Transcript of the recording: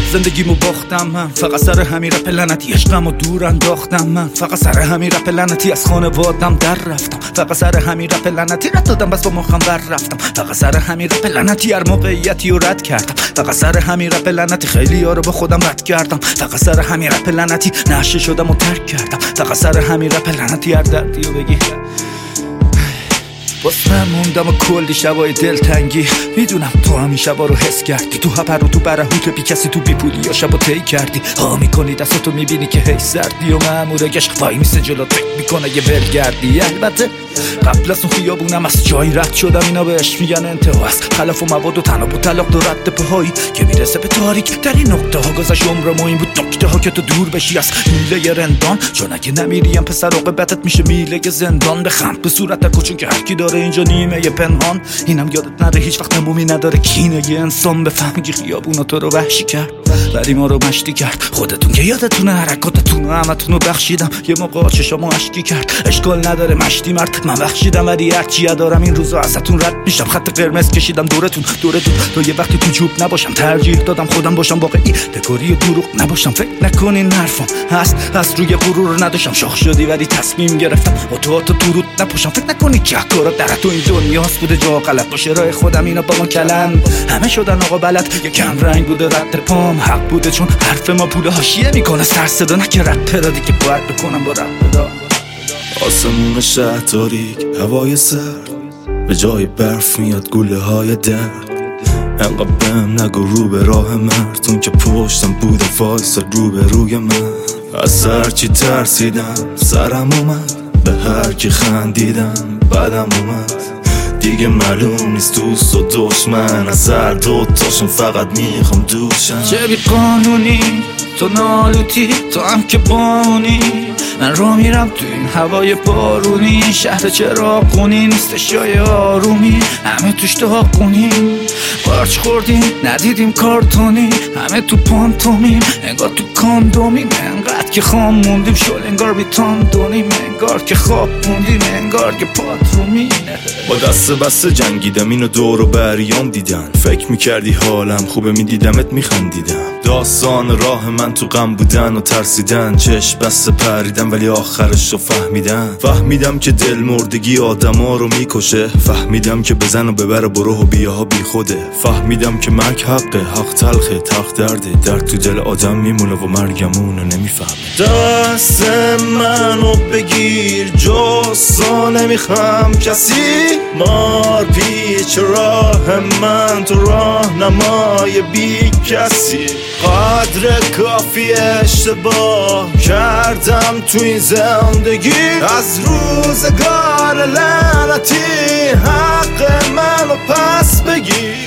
زندگیمو باختم من، فقط سر همین رپ لعنتی عشقمو دور انداختم من، فقط سر همین رپ لعنتی از خانوادم در رفتم، فقط سر همین رپ لعنتی رد دادم بس با مخم بر رفتم، فقط سر همین رپ لعنتی هر موقعیتی رو رد کردم، فقط سر همین رپ لعنتی خیلی ها رو با خودم رد کردم، فقط سر همین رپ لعنتی نشه شدم و ترک کردم، فقط سر همین رپ لعنتی هر دردی رو بگی باز من موندم و کلی شبای دلتنگی. میدونم تو همین شبا رو حس کردی، تو هپر و تو برهوت بی کسی تو بی پولی یا شبا طی کردی، ها میکنی دستاتو میبینی که هی سردی و مامور گشت وای میسه جلو فکر میکنه یه ولگردی. البته قبل از اون خیابونم از جایی رد شدم، اینا بهش میگن انتهاست، خلاف و مواد و تناب و طلاق و رد پاهایی که میرسه به تاریک در این نقطه ها. گذشت عمرم و این بود نکته ها که تو دور بشی از میله رندان، چون اگه نمیریم پسر عاقبتت میشه میله زندان. بخند به صورت کوچون که هر کی داره اینجا نیمه پنهان، اینم یادت نره هیچ وقت تمومی نداره کینه یه انسان. بفهمی که خیابونا تو رو وحشی کرد ولی ما رو مشتی کرد، خودتون که یادتونه حرکاتتون و همتون رو بخشیدم، یه موقع چشامو اشکی کرد اشکال نداره مشتی مرد من بخشیدم، ولی هرچی دارم این روزا ازتون رد میشم، خط قرمز کشیدم دورتون تا یه وقتی تو جوب نباشم، ترجیح دادم خودم باشم واقعی دکوری دروغ نباشم. فکر نکنین حرفم هست روی غرور نداشتم، شاخ شدی ولی تصمیم گرفتم و تو رود نپاشم. فکر نکنی که کارا در تو این دنیاست بوده جا غلط باشه راه خودم اینا با ما کلن همه شدن آقا بلد، یه کم رنگ بوده رد پام حق بوده چون حرف ما پول حاشیه میکنه سر صدا نکه رد پرادی که باید بکنم با رد پدا. آسمون شهر تاریک هوای سرد به جای برف میاد گوله های درد، انقدر بهم نگو رو به راه مردون که پشتم بوده وایسا رو به روی من. از هرچی ترسیدم سرم اومد، به هر کی خندیدم بدم اومد، دیگه معلوم نیست دوست و دشمن، از هر دوتاشون فقط میخوام دوشم. چه بی قانونی تو نالوتی تو هم که بامونی، من رو میرم تو این هوای بارونی، شهر چراغونی نیستش جای آرومی، همه توش داغونی قارچ خوردیم ندیدیم کارتونی، همه تو پانتومیم انگار تو کاندومیم، انقدر که خام موندیم شل انگار بیتان دونیم، انگار که خواب موندیم انگار که پاترومیم. با دست بسته جنگیدم اینو دور و بریام دیدن، فکر میکردی حالم خوبه میدیدمت میخندیدم، داستان راه من تو غم بودن و ترسیدن، چشم بسته پریدم ولی آخرش رو فهمیدم که دل مردگی آدما رو میکشه، فهمیدم که بزن و ببر و برو و بیاها بی خوده، فهمیدم که مرگ حقه حق تلخه تلخ درده، درد تو دل آدم میمونه و مرگمونو نمیفهمه. دست منو بگیر جاسا نمیخوام کسی، مار پیچ راه من تو راهنمای بی کسی، قدر کافی اشتباه کردم تو این زندگی، از روزگار لعنتی حق منو پس بگیر.